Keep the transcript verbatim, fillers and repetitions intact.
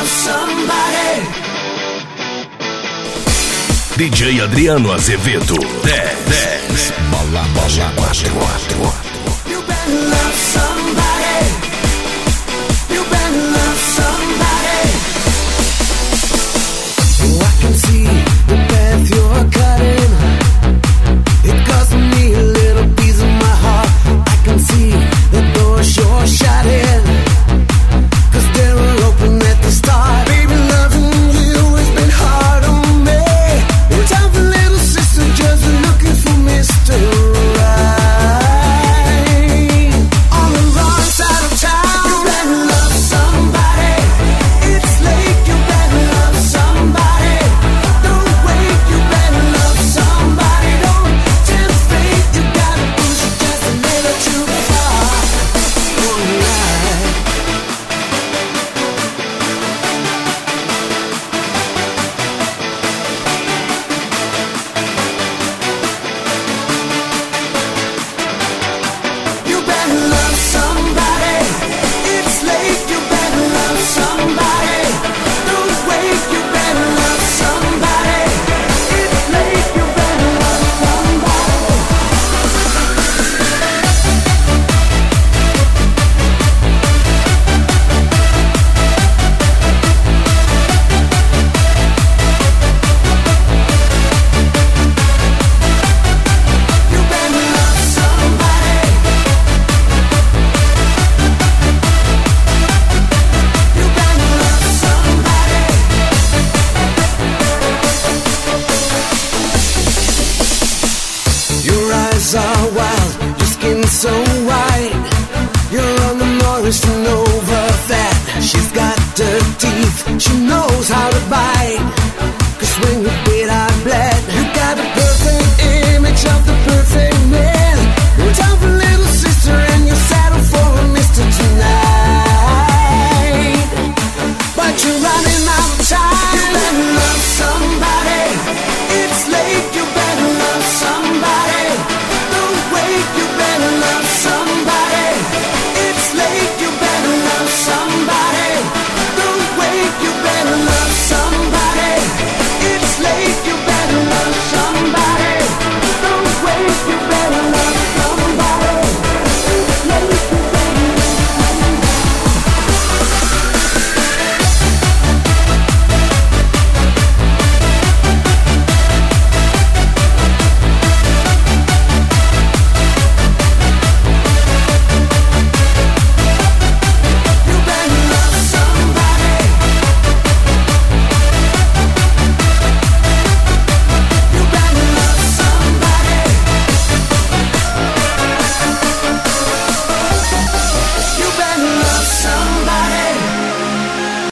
D J Adriano Azevedo. dez, dez. Bola, bola, quatro, quatro. You better love somebody. You better love somebody. Oh, I can see the path you're cutting. It cost me a little piece of my heart. I can see the doors you're shutting. Cause they were open at the start. Baby, loving you has been hard on me. Time for little sister just looking for Mister Right. On the wrong side of town. You better love somebody. It's late, you better love somebody. Don't wait, you better love somebody. Don't tempt fate, you gotta push it just a little too far. Alright. You better love somebody. It's late, you better love somebody. Don't wait, you better love somebody. It's late, you better love somebody. You better love somebody. You better love somebody. Your eyes are wild, your skin so white. You're on the Morris and over that. She's got her teeth, she knows how to bite.